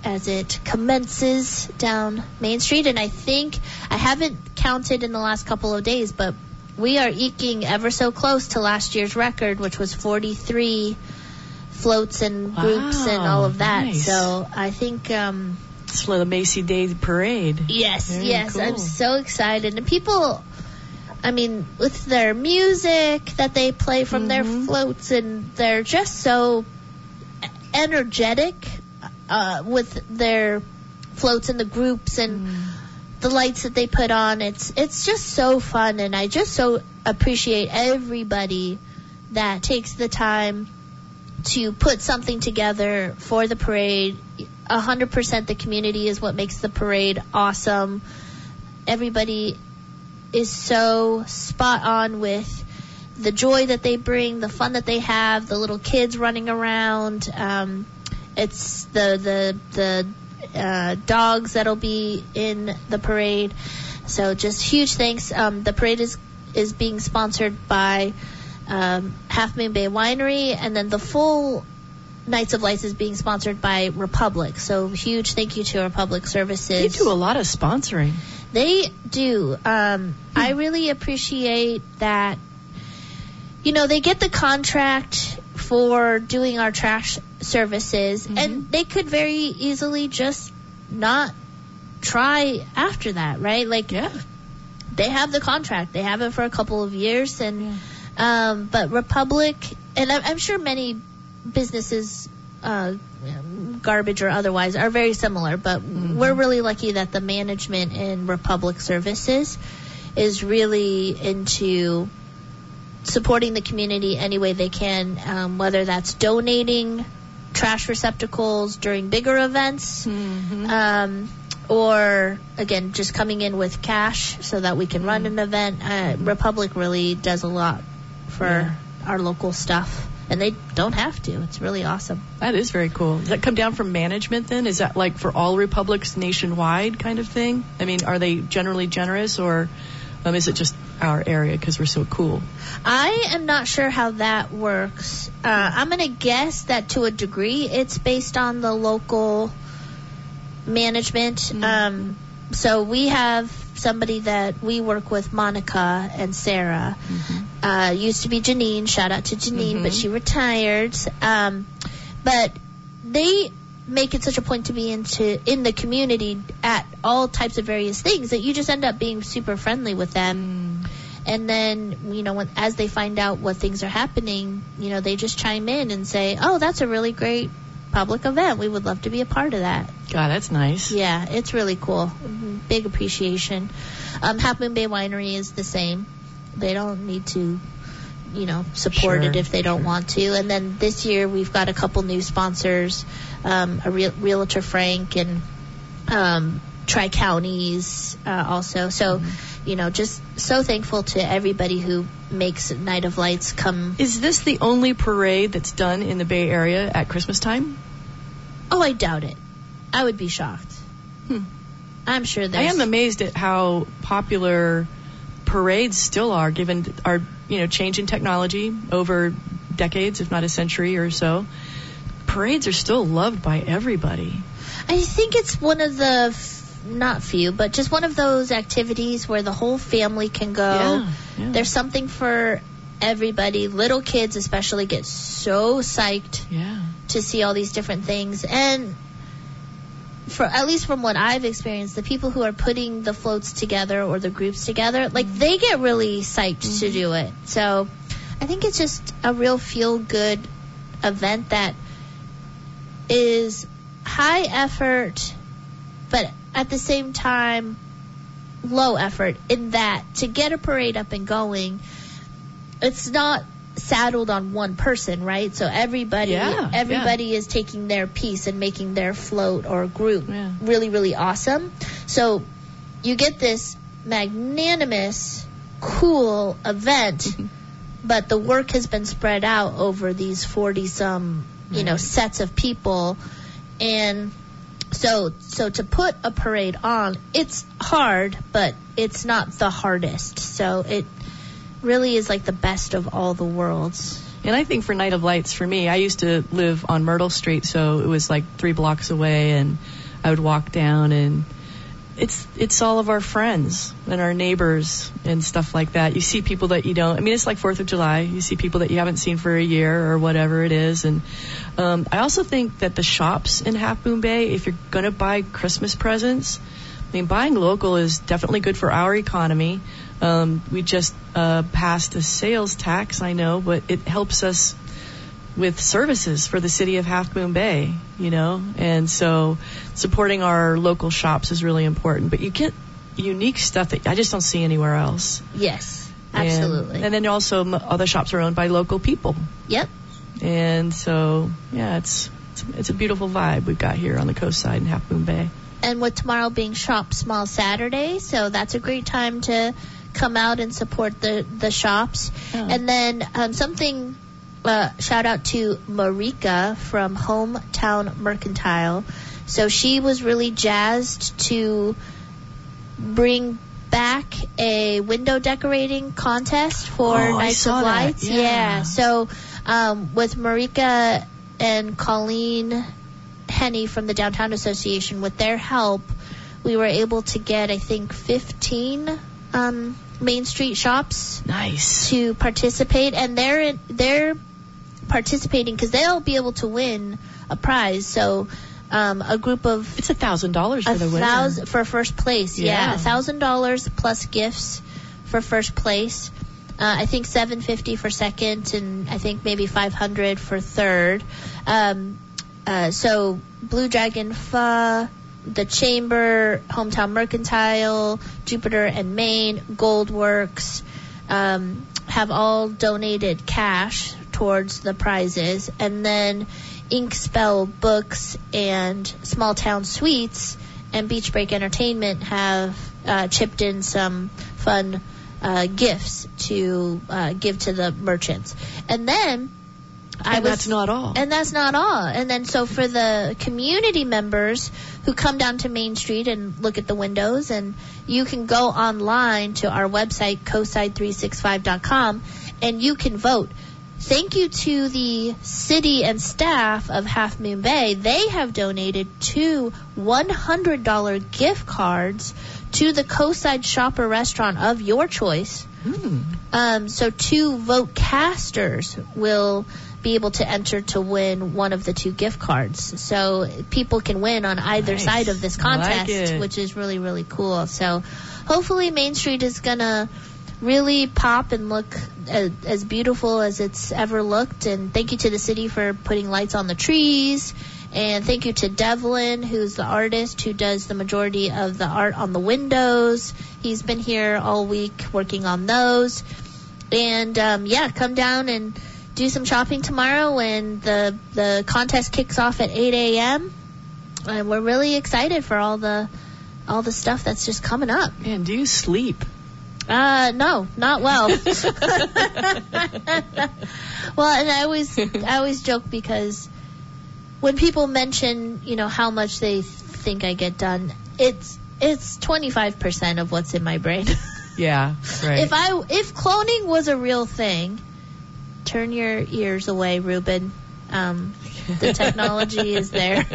as it commences down Main Street. And I think, I haven't counted in the last couple of days, but we are eking ever so close to last year's record, which was 43 floats and groups and all of that. Nice. So I think... it's for the Macy Day Parade. Yes, Very yes. cool. I'm so excited. And people, I mean, with their music that they play from their floats, and they're just so energetic with their floats and the groups and the lights that they put on. It's just so fun, and I just so appreciate everybody that takes the time to put something together for the parade. 100% the community is what makes the parade awesome. Everybody is so spot on with the joy that they bring, the fun that they have, the little kids running around. It's the dogs that'll be in the parade. So just huge thanks. The parade is being sponsored by Half Moon Bay Winery, and then the full Nights of Lights is being sponsored by Republic. So huge thank you to Republic Services. They do a lot of sponsoring. They do. I really appreciate that. You know, they get the contract for doing our trash services, and they could very easily just not try after that, right? Like, they have the contract. They have it for a couple of years, and but Republic, and I'm sure many businesses, garbage or otherwise, are very similar, but we're really lucky that the management in Republic Services is really into supporting the community any way they can, whether that's donating trash receptacles during bigger events, or, again, just coming in with cash so that we can run an event. Republic really does a lot for our local stuff. And they don't have to. It's really awesome. That is very cool. Does that come down from management then? Is that like for all Republics nationwide kind of thing? I mean, are they generally generous, or is it just our area because we're so cool? I am not sure how that works. I'm going to guess that to a degree it's based on the local management. So we have somebody that we work with, Monica and Sarah. Used to be Janine. Shout out to Janine, but she retired. But they make it such a point to be in the community at all types of various things that you just end up being super friendly with them. And then, you know, as they find out what things are happening, you know, they just chime in and say, oh, that's a really great public event. We would love to be a part of that. God, that's nice. Yeah, it's really cool. Big appreciation. Half Moon Bay Winery is the same. They don't need to, you know, support it if they don't want to. And then this year we've got a couple new sponsors, a Realtor Frank and Tri-Counties also. So, you know, just so thankful to everybody who makes Night of Lights come. Is this the only parade that's done in the Bay Area at Christmas time? Oh, I doubt it. I would be shocked. I'm sure there's... I am amazed at how popular parades still are, given our, you know, change in technology over decades, if not a century or so. Parades are still loved by everybody. I think it's one of the, not few, but just one of those activities where the whole family can go. There's something for everybody. Little kids especially get so psyched to see all these different things. And for, at least from what I've experienced, the people who are putting the floats together or the groups together, like, they get really psyched to do it. So I think it's just a real feel-good event that is high effort, but at the same time low effort, in that to get a parade up and going, it's not saddled on one person, right? So everybody is taking their piece and making their float or group really, really awesome. So you get this magnanimous, cool event, but the work has been spread out over these 40-some, you know, sets of people. And so to put a parade on, it's hard, but it's not the hardest. So it really is like the best of all the worlds. And I think for Night of Lights, for me, I used to live on Myrtle Street, so it was like 3 blocks away, and I would walk down, and it's all of our friends and our neighbors and stuff like that. You see people that you don't, I mean, it's like 4th of July. You see people that you haven't seen for a year or whatever it is. And I also think that the shops in Half Moon Bay, if you're going to buy Christmas presents, I mean, buying local is definitely good for our economy. We just passed a sales tax, I know, but it helps us with services for the city of Half Moon Bay, you know, and so supporting our local shops is really important. But you get unique stuff that I just don't see anywhere else. Yes, absolutely. And then also other shops are owned by local people. Yep. And so, yeah, it's a beautiful vibe we've got here on the coast side in Half Moon Bay. And with tomorrow being Shop Small Saturday, so that's a great time to come out and support the shops. Yeah. And then something... shout out to Marika from Hometown Mercantile. So she was really jazzed to bring back a window decorating contest for Nights of Lights. Yeah. So with Marika and Colleen Henny from the Downtown Association, with their help, we were able to get, I think, 15 Main Street shops to participate, and they're participating because they'll be able to win a prize. So a group of... It's $1,000 for the winner. For first place, yeah. $1,000 plus gifts for first place. I think $750 for second, and I think maybe $500 for third. So Blue Dragon Pho, the Chamber, Hometown Mercantile, Jupiter and Maine, Goldworks, have all donated cash towards the prizes. And then Ink Spell Books and Small Town Sweets and Beach Break Entertainment have chipped in some fun gifts to give to the merchants. And then that's not all. And that's not all. And then so for the community members who come down to Main Street and look at the windows, and you can go online to our website, coastside365.com, and you can vote. Thank you to the city and staff of Half Moon Bay. They have donated 2 $100 gift cards to the Coastside Shopper restaurant of your choice. So 2 vote casters will be able to enter to win one of the 2 gift cards. So people can win on either side of this contest, which is really, really cool. So hopefully Main Street is going to really pop and look as beautiful as it's ever looked. And thank you to the city for putting lights on the trees. And thank you to Devlin, who's the artist who does the majority of the art on the windows. He's been here all week working on those. And, come down and do some shopping tomorrow when the contest kicks off at 8 a.m. And we're really excited for all the stuff that's just coming up. Man, do you sleep? No, not well. Well, and I always joke because when people mention, how much they think I get done, it's 25% of what's in my brain. Yeah, right. If cloning was a real thing, turn your ears away, Ruben. The technology is there.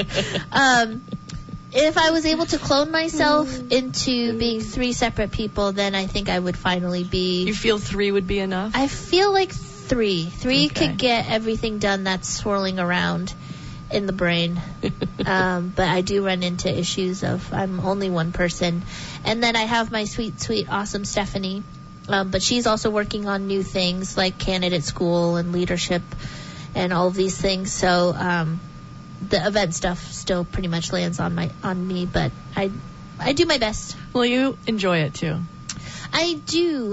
If I was able to clone myself into being 3 separate people, then I think I would finally be... You feel 3 would be enough? I feel like 3. 3 could get everything done that's swirling around in the brain. But I do run into issues of I'm only one person. And then I have my sweet, sweet, awesome Stephanie. But she's also working on new things like candidate school and leadership and all of these things. So the event stuff still pretty much lands on me, but I do my best. Well, you enjoy it too. I do.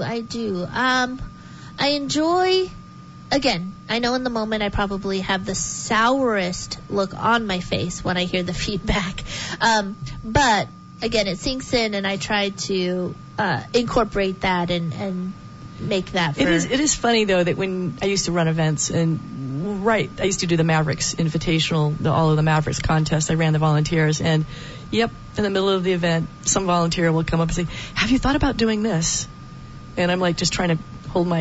I enjoy. Again, I know in the moment I probably have the sourest look on my face when I hear the feedback. But again, it sinks in, and I try to incorporate that and make that. It is funny though that when I used to run events I used to do the Mavericks Invitational, all of the Mavericks contests. I ran the volunteers, and in the middle of the event, some volunteer will come up and say, "Have you thought about doing this?" And I'm like just trying to hold my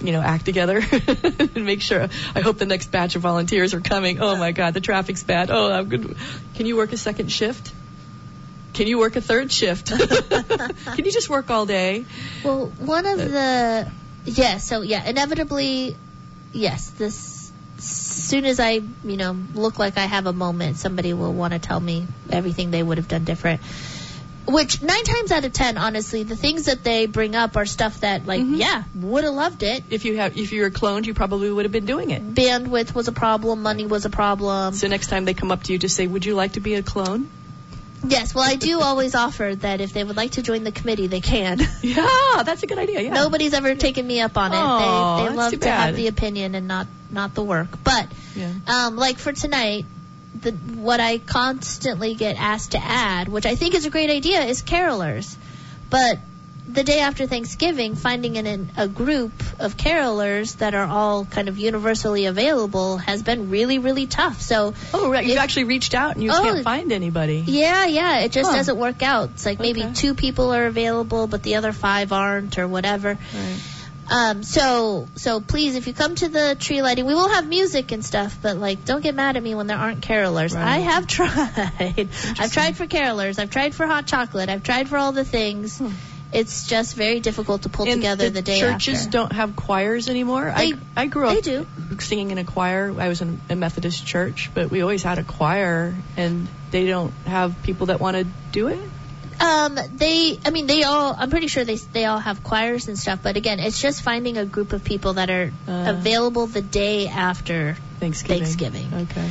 act together and make sure. I hope the next batch of volunteers are coming. Oh my God, the traffic's bad. Oh, I'm good. Can you work a second shift? Can you work a third shift? Can you just work all day? Well, one of the inevitably, yes. This, as soon as I look like I have a moment, somebody will want to tell me everything they would have done different. Which 9 times out of 10, honestly, the things that they bring up are stuff that, would have loved it. If you were cloned, you probably would have been doing it. Bandwidth was a problem. Money was a problem. So next time they come up to you, just say, "Would you like to be a clone?" Yes. Well, I do always offer that if they would like to join the committee, they can. Yeah, that's a good idea. Yeah. Nobody's ever taken me up on it. Oh, they love to have the opinion and not the work. But like for tonight. What I constantly get asked to add, which I think is a great idea, is carolers. But the day after Thanksgiving, finding a group of carolers that are all kind of universally available has been really, really tough. So, right, you've actually reached out and you can't find anybody. Yeah, it just doesn't work out. It's like maybe 2 people are available, but the other 5 aren't, or whatever. Right. So please, if you come to the tree lighting, we will have music and stuff, but don't get mad at me when there aren't carolers. Right. I have tried. I've tried for carolers. I've tried for hot chocolate. I've tried for all the things. It's just very difficult to pull together the day after. Churches don't have choirs anymore. I grew up singing in a choir. I was in a Methodist church, but we always had a choir, and they don't have people that want to do it. I'm pretty sure they all have choirs and stuff, but again, it's just finding a group of people that are available the day after Thanksgiving. Okay.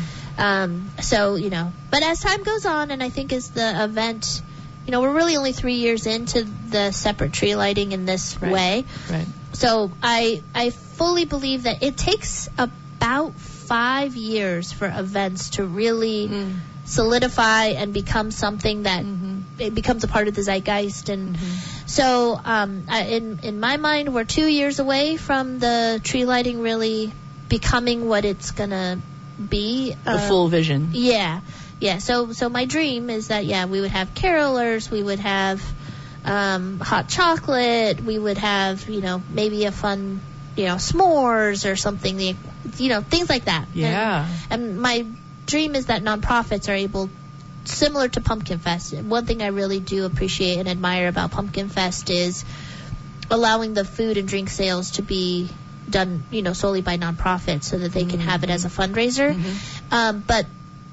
But as time goes on, and I think as the event, we're really only 3 years into the separate tree lighting in this way. Right. So I fully believe that it takes about 5 years for events to really solidify and become something that it becomes a part of the zeitgeist. And so in my mind, we're 2 years away from the tree lighting really becoming what it's going to be. The full vision. Yeah. So my dream is that, we would have carolers, we would have hot chocolate, we would have, maybe a fun, s'mores or something, things like that. Yeah. And my dream is that nonprofits are able, similar to Pumpkin Fest. One thing I really do appreciate and admire about Pumpkin Fest is allowing the food and drink sales to be done, solely by nonprofits so that they can have it as a fundraiser. But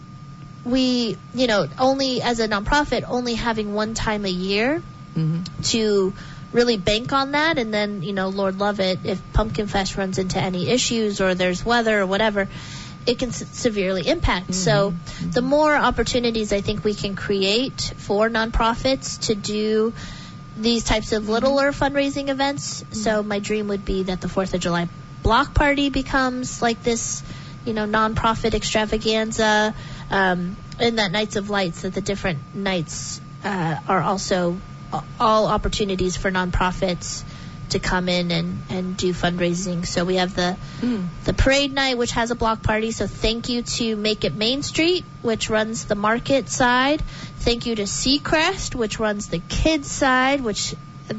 we, only as a nonprofit, only having one time a year to really bank on that, and then, Lord love it, if Pumpkin Fest runs into any issues or there's weather or whatever, it can severely impact. So the more opportunities I think we can create for nonprofits to do these types of littler fundraising events. So my dream would be that the 4th of July block party becomes like this, nonprofit extravaganza, and that Nights of Lights, that the different nights are also all opportunities for nonprofits to come in and do fundraising. So we have the parade night, which has a block party. So thank you to Make It Main Street, which runs the market side. Thank you to Seacrest, which runs the kids side, which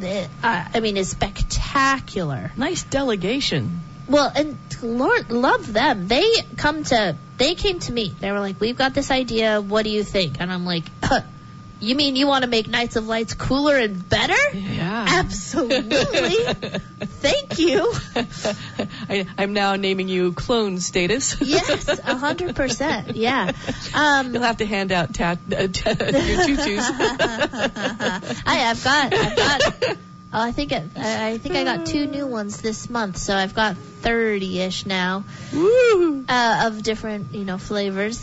is spectacular. Nice delegation. Well, and Lord love them. They came to me. They were like, "We've got this idea. What do you think?" And I'm like, "You mean you want to make Nights of Lights cooler and better?" Yeah. Absolutely. Thank you. I'm now naming you clone status. Yes, 100%. Yeah. You'll have to hand out your tutus. I've got. Oh, I think I got 2 new ones this month, so I've got 30-ish now. Woo! Of different, flavors.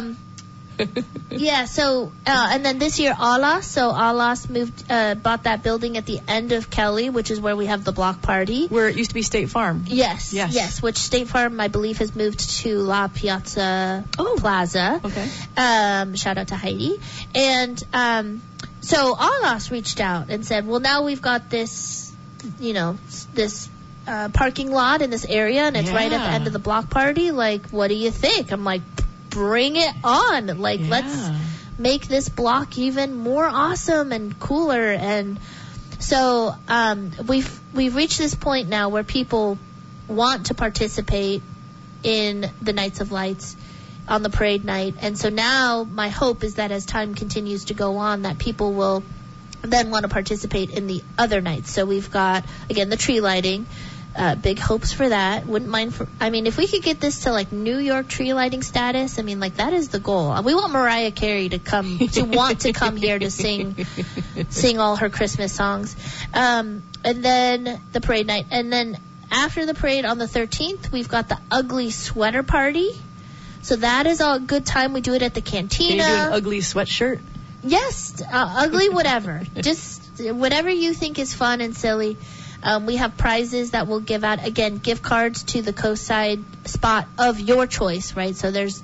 So and then this year Alas. So Alas bought that building at the end of Kelly, which is where we have the block party. Where it used to be State Farm. Yes. Which State Farm, I believe, has moved to La Piazza Plaza. Okay. Shout out to Heidi. And so Alas reached out and said, well, now we've got this, this parking lot in this area, and it's right at the end of the block party. Like, what do you think? I'm like, bring it on. Like, let's make this block even more awesome and cooler. And so we've reached this point now where people want to participate in the Nights of Lights on the parade night. And so now my hope is that as time continues to go on, that people will then want to participate in the other nights. So we've got, again, the tree lighting. Big hopes for that. Wouldn't mind if we could get this to like New York tree lighting status, that is the goal. We want Mariah Carey to want to come here to sing all her Christmas songs. And then the parade night. And then after the parade on the 13th, we've got the ugly sweater party. So that is a good time. We do it at the cantina. Can you do an ugly sweatshirt? Yes, ugly whatever. Just whatever you think is fun and silly. We have prizes that we'll give out. Again, gift cards to the Coastside spot of your choice, right? So there's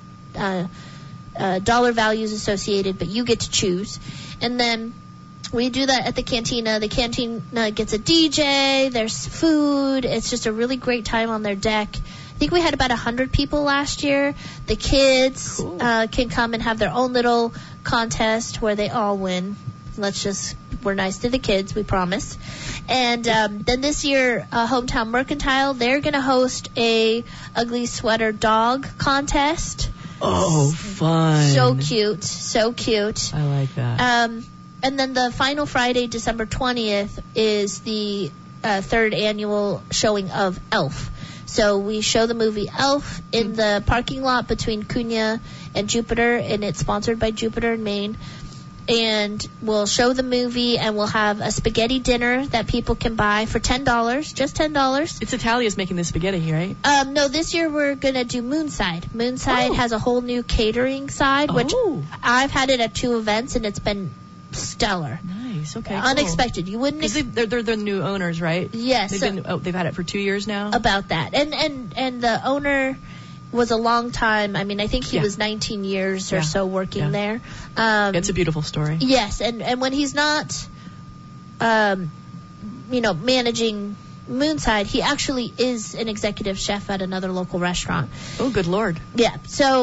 dollar values associated, but you get to choose. And then we do that at the cantina. The cantina gets a DJ. There's food. It's just a really great time on their deck. I think we had about 100 people last year. The kids can come and have their own little contest where they all win. We're nice to the kids, we promise. And then this year, Hometown Mercantile, they're going to host a ugly sweater dog contest. Oh, fun. So cute. I like that. And then the final Friday, December 20th, is the third annual showing of Elf. So we show the movie Elf in the parking lot between Cunha and Jupiter, and it's sponsored by Jupiter in Maine. And we'll show the movie, and we'll have a spaghetti dinner that people can buy for $10, just $10. It's Italia's making the spaghetti, right? No, this year we're going to do Moonside. Moonside has a whole new catering side, which I've had it at 2 events, and it's been stellar. Nice, okay, unexpected. You wouldn't. Because they're the new owners, right? Yes. They've had it for 2 years now. About that, and the owner was a long time. I think he was 19 years or so working there. It's a beautiful story. Yes, and when he's not, managing Moonside, he actually is an executive chef at another local restaurant. Oh, good Lord. Yeah.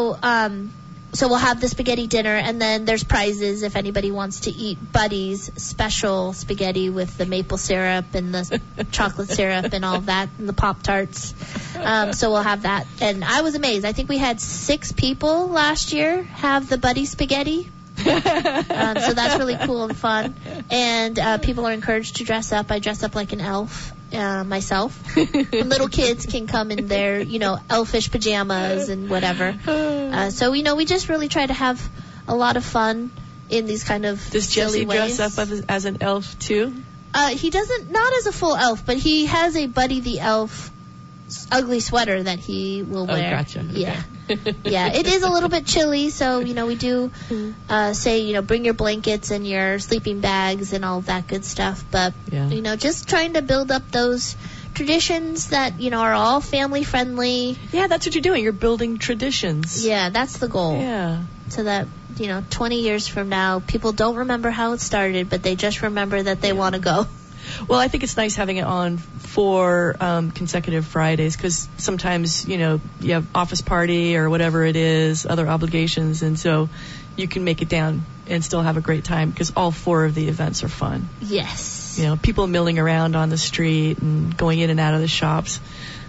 So we'll have the spaghetti dinner, and then there's prizes if anybody wants to eat Buddy's special spaghetti with the maple syrup and the chocolate syrup and all of that, and the Pop-Tarts. So we'll have that. And I was amazed. I think we had 6 people last year have the Buddy spaghetti. So that's really cool and fun. And people are encouraged to dress up. I dress up like an elf. Myself. Little kids can come in their, elfish pajamas and whatever. So, we just really try to have a lot of fun in these kind of Does Jesse dress up as an elf, too? He doesn't, not as a full elf, but he has a Buddy the Elf ugly sweater that he will wear. Oh, gotcha. Yeah. Yeah, it is a little bit chilly, so, we do say, bring your blankets and your sleeping bags and all of that good stuff. But, just trying to build up those traditions that, are all family friendly. Yeah, that's what you're doing. You're building traditions. Yeah, that's the goal. Yeah. So that, 20 years from now, people don't remember how it started, but they just remember that they want to go. Well, I think it's nice having it on 4 consecutive Fridays, because sometimes, you have office party or whatever it is, other obligations, and so you can make it down and still have a great time, because all 4 of the events are fun. Yes. People milling around on the street and going in and out of the shops.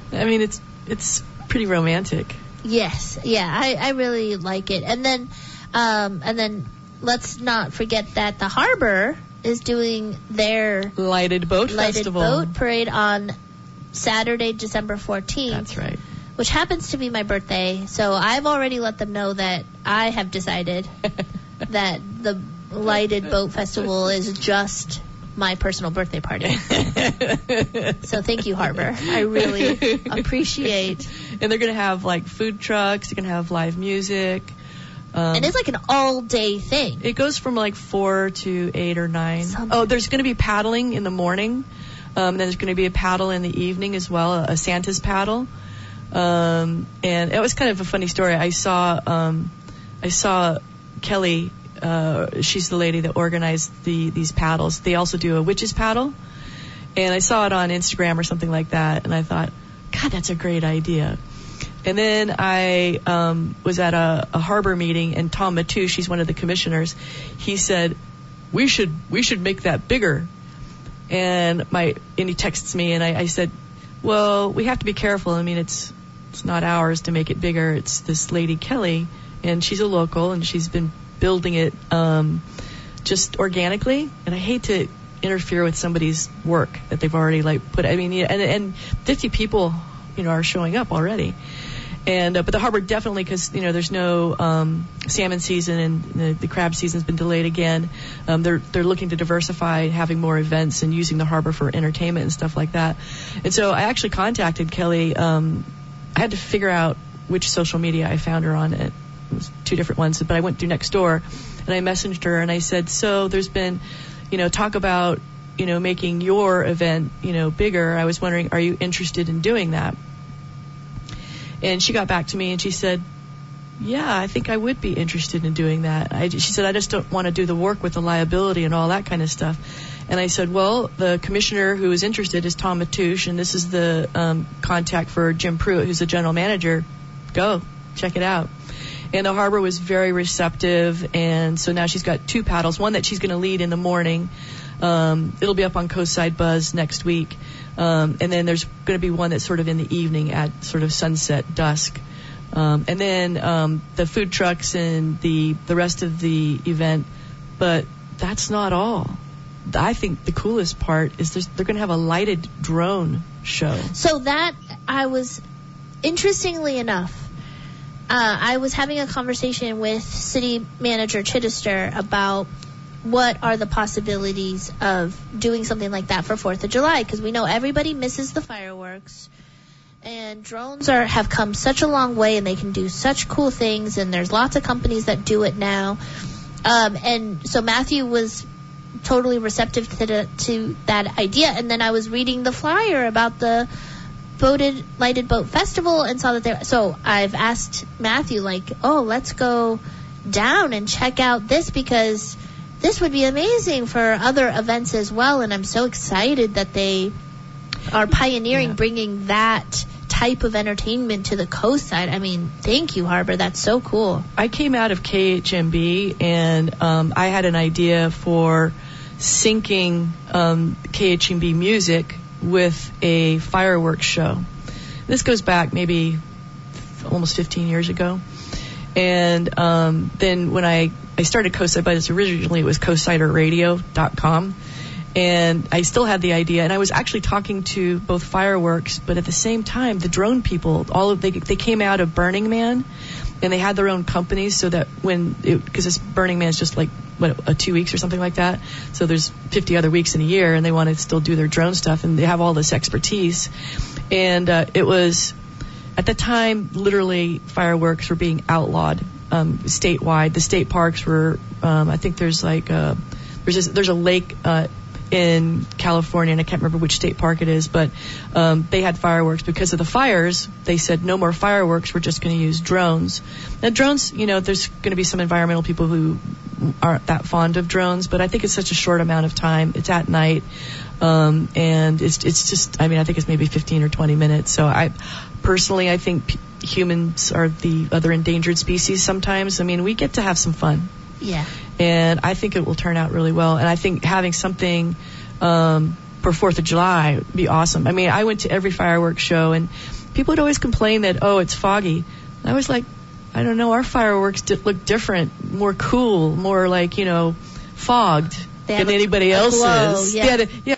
It's pretty romantic. Yes. Yeah, I really like it. And then let's not forget that the Harbor is doing their Lighted Boat Parade on Saturday, December 14th. That's right. Which happens to be my birthday, so I've already let them know that I have decided that the Lighted Boat Festival is just my personal birthday party. So thank you, Harbor. I really appreciate. And they're going to have food trucks. You're going to have live music. And it's an all-day thing. It goes from 4 to 8 or 9. Oh, there's going to be paddling in the morning. Then there's going to be a paddle in the evening as well, a Santa's paddle. And it was kind of a funny story. I saw Kelly. She's the lady that organized these paddles. They also do a witch's paddle. And I saw it on Instagram or something like that. And I thought, God, that's a great idea. And then I was at a harbor meeting, and Tom Matu, she's one of the commissioners, he said, we should make that bigger. And he texts me, and I said, Well, we have to be careful. I mean, it's not ours to make it bigger. It's this lady, Kelly, and she's a local, and she's been building it just organically. And I hate to interfere with somebody's work that they've already put. I mean, and 50 people, are showing up already. And but the harbor definitely, because there's no salmon season, and the crab season's been delayed again. They're looking to diversify, having more events, and using the harbor for entertainment and stuff like that. And so I actually contacted Kelly. I had to figure out which social media I found her on. It was 2 different ones, but I went through Nextdoor and I messaged her and I said, so there's been, talk about, making your event, bigger. I was wondering, are you interested in doing that? And she got back to me and she said, yeah, I think I would be interested in doing that. She said, I just don't want to do the work with the liability and all that kind of stuff. And I said, well, the commissioner who is interested is Tom Matouche, and this is the contact for Jim Pruitt, who's the general manager. Go, check it out. And the harbor was very receptive, and so now she's got 2 paddles, one that she's going to lead in the morning. It'll be up on Coastside Buzz next week. And then there's going to be one that's sort of in the evening at sort of sunset, dusk. And then the food trucks and the rest of the event. But that's not all. I think the coolest part is they're going to have a lighted drone show. So that, interestingly enough, I was having a conversation with City Manager Chittister about what are the possibilities of doing something like that for 4th of July, because we know everybody misses the fireworks, and drones have come such a long way, and they can do such cool things, and there's lots of companies that do it now. And so Matthew was totally receptive to that idea, and then I was reading the flyer about the Lighted Boat Festival and saw that so I've asked Matthew, let's go down and check out this, because this would be amazing for other events as well, and I'm so excited that they are pioneering bringing that type of entertainment to the coast side. I mean, thank you, Harbor. That's so cool. I came out of KHMB, and I had an idea for syncing KHMB music with a fireworks show. This goes back maybe almost 15 years ago. And then when I started Coastside Buzz, originally it was coastsiderradio.com. And I still had the idea, and I was actually talking to both fireworks, but at the same time, the drone people, they came out of Burning Man, and they had their own companies, so that because this Burning Man is just 2 weeks or something like that, so there's 50 other weeks in a year, and they want to still do their drone stuff, and they have all this expertise. And it was, at the time, literally fireworks were being outlawed statewide. The state parks were, I think there's there's a lake in California, and I can't remember which state park it is, but they had fireworks. Because of the fires, they said no more fireworks, we're just going to use drones. Now drones, there's going to be some environmental people who aren't that fond of drones, but I think it's such a short amount of time. It's at night, and it's just, I think it's maybe 15 or 20 minutes. So I think humans are the other endangered species sometimes. We get to have some fun. Yeah. And I think it will turn out really well. And I think having something for 4th of July would be awesome. I went to every fireworks show, and people would always complain that, it's foggy. And I was like, I don't know, our fireworks look different, more cool, more fogged than anybody else's. Glow, yeah.